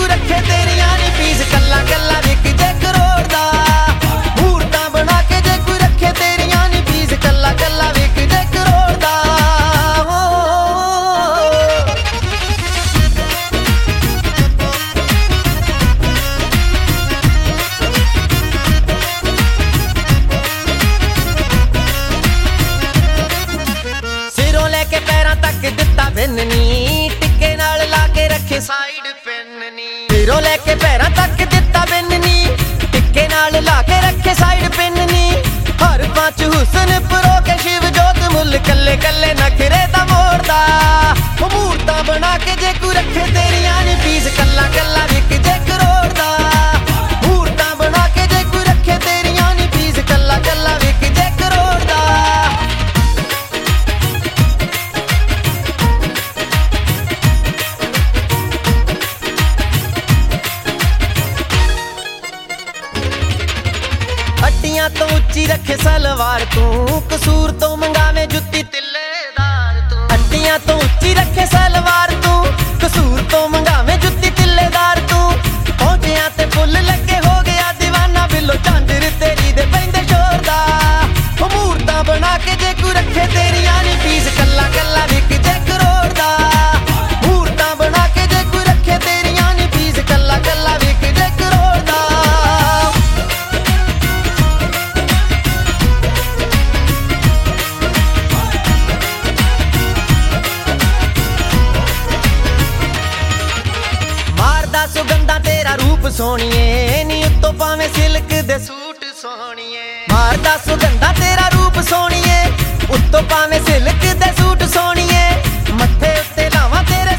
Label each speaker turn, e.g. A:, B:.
A: रखे तेरिया नी पीस कल्ला कल्ला विक जे करोड़ दा मूर्तां बना के जे कोई रखे तेरिया नी पीस कल्ला कल्ला विक जे करोड़ दा सिरों लेके पैरां तक दिता बिन्नी टिक्के नाल ला के रखे साइड पिन्नी सिरों लेके पैरां तक दिता बिन्नी टिक्के नाल ला के रखे साइड पिन्नी हर पांच हुस्न परो के शिव जोत मुल कल्ले कल्ले नखरे दा मोड़दा मूर्तां बना के जे कोई रखे तेरिया नी पीस कल्ला कल्ला विक जे करोड़ दा मूर्तां बना के जे कोई रखे तेरिया नी पीस कल्ला कल्ला विक जे करोड़ दा हड्डियां तो उच्ची रखे सलवार तू कसूर तो मंगावे जुत्ती तिल्लेदार तू हड्डियां तो उच्ची रखे सलवार तू कसूर तो मंगावे जुत्ती तिल्लेदार तू पहुंचिया ते फुल लगे हो गया दीवाना बिलो झांझर तेरी दे पैंदे शोर दा मूर्तां बना के जे कोई रखे तेरिया नी पीस कल्ला कल्ला विक जे करोड़ दा मूर्तां बना के जे कोई रखे तेरिया नी पीस कल्ला कल्ला विक जे करोड़ दा सुगंधा तेरा रूप सोनिए नी उत्तों पावे सिल्क दे सूट सोनिए मारदा सुगंधा तेरा रूप सोनिए उत्तों पावे सिल्क दे सूट सोनिए मत्थे उत्ते लावां तेरे